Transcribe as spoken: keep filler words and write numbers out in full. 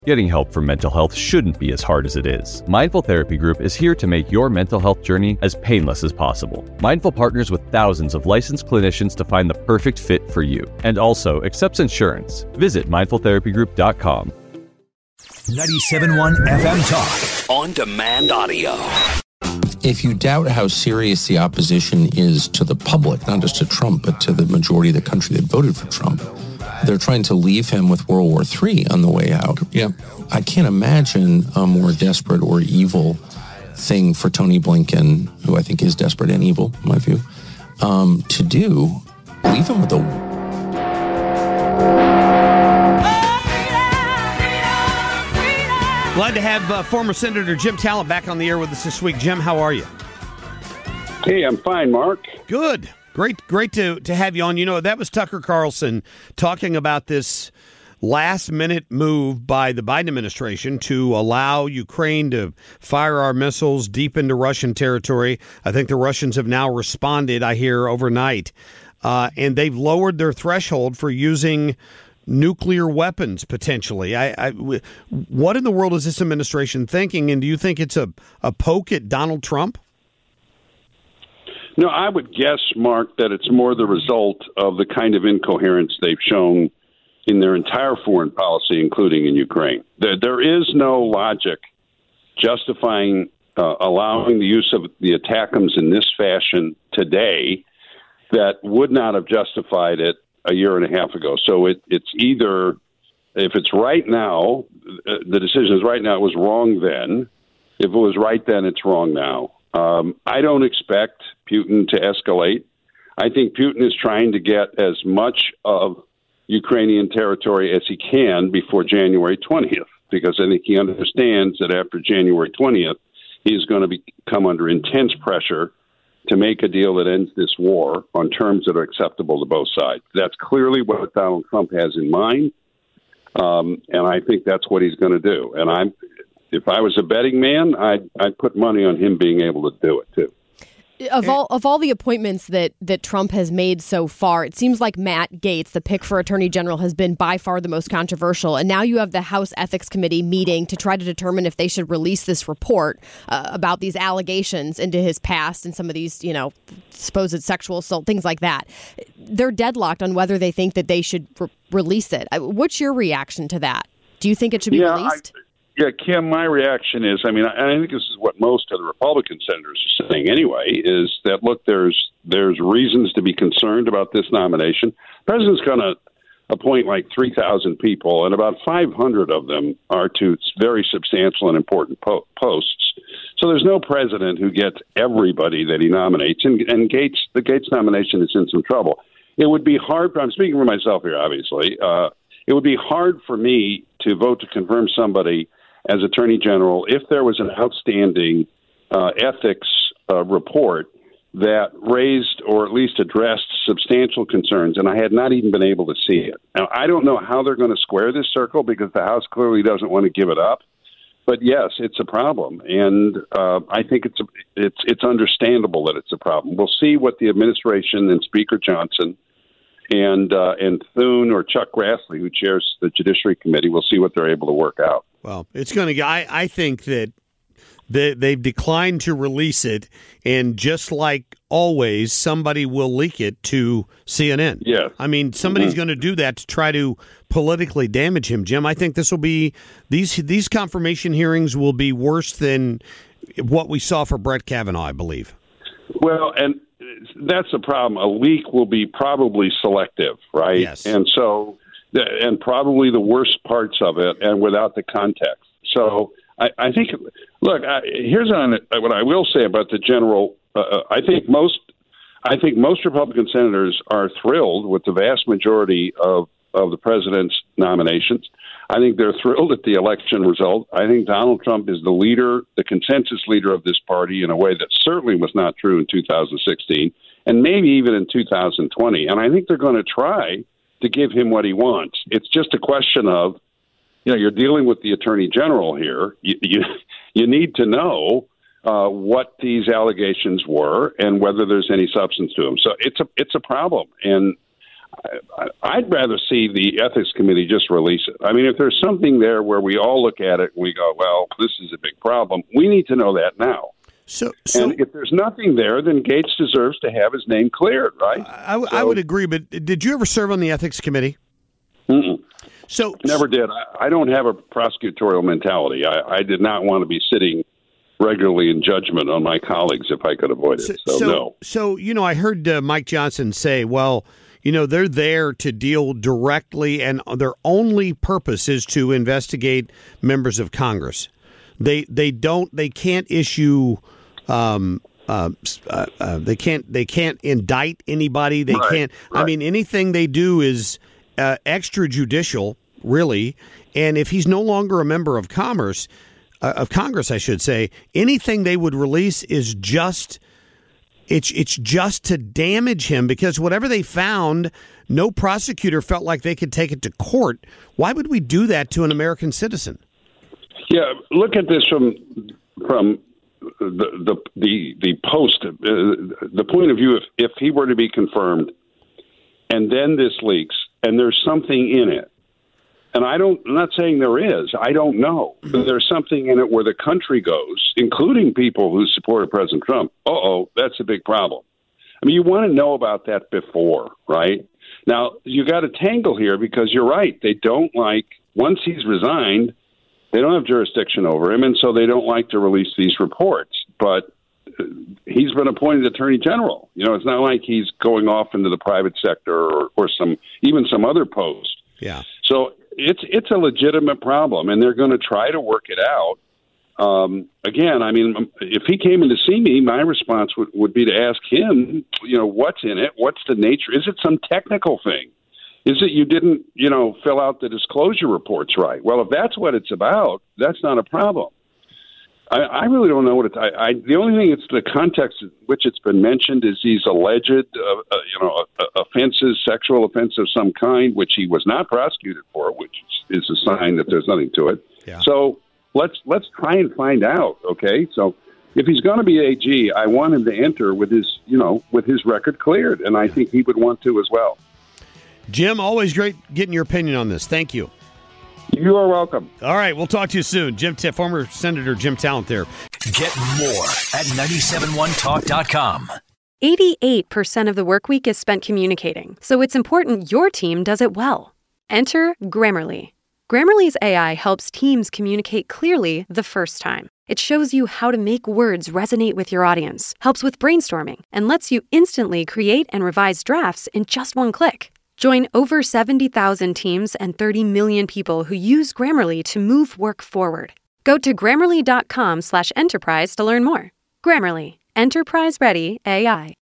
Getting help for mental health shouldn't be as hard as it is. Mindful Therapy Group is here to make your mental health journey as painless as possible. Mindful partners with thousands of licensed clinicians to find the perfect fit for you, and also accepts insurance. Visit mindful therapy group dot com. ninety-seven point one F M Talk. On demand audio. If you doubt how serious the opposition is to the public, not just to Trump, but to the majority of the country that voted for Trump, they're trying to leave him with World War Three on the way out. Yeah. I can't imagine a more desperate or evil thing for Tony Blinken, who I think is desperate and evil, in my view, um, to do. Leave him with a... Glad to have uh, former Senator Jim Talent back on the air with us this week. Jim, how are you? Hey, I'm fine, Mark. Good. Great, great to, to have you on. You know, that was Tucker Carlson talking about this last-minute move by the Biden administration to allow Ukraine to fire our missiles deep into Russian territory. I think the Russians have now responded, I hear, overnight. Uh, and they've lowered their threshold for using nuclear weapons, potentially. I, I, what in the world is this administration thinking, and do you think it's a, a poke at Donald Trump? No, I would guess, Mark, that it's more the result of the kind of incoherence they've shown in their entire foreign policy, including in Ukraine. There, there is no logic justifying uh, allowing the use of the ATACMS in this fashion today that would not have justified it a year and a half ago. So it, it's either, if it's right now, the decision is right now, it was wrong then. If it was right then, it's wrong now. Um, I don't expect Putin to escalate. I think Putin is trying to get as much of Ukrainian territory as he can before January twentieth, because I think he understands that after January twentieth, he's going to be, come under intense pressure to make a deal that ends this war on terms that are acceptable to both sides. That's clearly what Donald Trump has in mind, um, and I think that's what he's going to do. And I'm If I was a betting man, I'd, I'd put money on him being able to do it, too. Of all of all the appointments that, that Trump has made so far, it seems like Matt Gaetz, the pick for Attorney General, has been by far the most controversial. And now you have the House Ethics Committee meeting to try to determine if they should release this report uh, about these allegations into his past and some of these, you know, supposed sexual assault, things like that. They're deadlocked on whether they think that they should re- release it. What's your reaction to that? Do you think it should be yeah, released? I- Yeah, Kim, my reaction is, I mean, I, I think this is what most of the Republican senators are saying anyway, is that, look, there's there's reasons to be concerned about this nomination. The president's going to appoint like three thousand people, and about five hundred of them are to very substantial and important po- posts. So there's no president who gets everybody that he nominates, and, and Gaetz, the Gaetz nomination is in some trouble. It would be hard, I'm speaking for myself here, obviously, uh, it would be hard for me to vote to confirm somebody as Attorney General if there was an outstanding uh, ethics uh, report that raised or at least addressed substantial concerns, and I had not even been able to see it. Now, I don't know how they're going to square this circle because the House clearly doesn't want to give it up. But yes, it's a problem, and uh, I think it's a, it's it's understandable that it's a problem. We'll see what the administration and Speaker Johnson and uh, and Thune or Chuck Grassley, who chairs the Judiciary Committee, we'll see what they're able to work out. Well, it's going to. I I think that they, they've declined to release it, and just like always, somebody will leak it to C N N. Yeah, I mean, somebody's mm-hmm. going to do that to try to politically damage him. Jim, I think this will be these these confirmation hearings will be worse than what we saw for Brett Kavanaugh, I believe. Well, and that's the problem. A leak will be probably selective, right? Yes, and so. And probably the worst parts of it, and without the context. So I, I think, look, I, here's on what I will say about the general. Uh, I think most, I think most Republican senators are thrilled with the vast majority of, of the president's nominations. I think they're thrilled at the election result. I think Donald Trump is the leader, the consensus leader of this party in a way that certainly was not true in two thousand sixteen, and maybe even in two thousand twenty. And I think they're going to try to give him what he wants. It's just a question of, you know, you're dealing with the Attorney General here. You you, you need to know uh, what these allegations were and whether there's any substance to them. So it's a it's a problem, and I, I'd rather see the ethics committee just release it. I mean, if there's something there where we all look at it and we go, well, this is a big problem, we need to know that now. So, so and if there's nothing there, then Gates deserves to have his name cleared, right? I, I, so, I would agree, but did you ever serve on the ethics committee? Mm-mm. So never did. I, I don't have a prosecutorial mentality. I, I did not want to be sitting regularly in judgment on my colleagues if I could avoid it. So, so, so no. So, you know, I heard uh, Mike Johnson say, well, you know, they're there to deal directly, and their only purpose is to investigate members of Congress. They they don't they can't issue um, uh, uh, uh, they can't they can't indict anybody. They right, can't. Right. I mean, anything they do is uh, extrajudicial, really. And if he's no longer a member of Commerce. Uh, of Congress, I should say, anything they would release is just it's it's just to damage him, because whatever they found, no prosecutor felt like they could take it to court. Why would we do that to an American citizen? Yeah, look at this from from the the the, the post uh, the point of view. If if he were to be confirmed, and then this leaks, and there's something in it. And I don't, I'm not saying there is. I don't know. But there's something in it where the country goes, including people who supported President Trump. Uh-oh, that's a big problem. I mean, you want to know about that before, right? Now, you got a tangle here because you're right. They don't like, once he's resigned, they don't have jurisdiction over him, and so they don't like to release these reports. But he's been appointed Attorney General. You know, it's not like he's going off into the private sector or, or some even some other post. Yeah. So it's it's a legitimate problem, and they're going to try to work it out. Um, again, I mean, if he came in to see me, my response would, would be to ask him, you know, what's in it? What's the nature? Is it some technical thing? Is it you didn't, you know, fill out the disclosure reports right? Well, if that's what it's about, that's not a problem. I, I really don't know what it's. I, I, the only thing it's the context in which it's been mentioned is these alleged, uh, uh, you know, uh, offenses, sexual offense of some kind, which he was not prosecuted for, which is a sign that there's nothing to it. Yeah. So let's let's try and find out. Okay, so if he's going to be A G, I want him to enter with his, you know, with his record cleared, and I think he would want to as well. Jim, always great getting your opinion on this. Thank you. You are welcome. All right, we'll talk to you soon. Jim, T- former Senator Jim Talent there. Get more at nine seven one talk dot com. eighty-eight percent of the work week is spent communicating, so it's important your team does it well. Enter Grammarly. Grammarly's A I helps teams communicate clearly the first time. It shows you how to make words resonate with your audience, helps with brainstorming, and lets you instantly create and revise drafts in just one click. Join over seventy thousand teams and thirty million people who use Grammarly to move work forward. Go to grammarly dot com slash enterprise to learn more. Grammarly, enterprise-ready A I.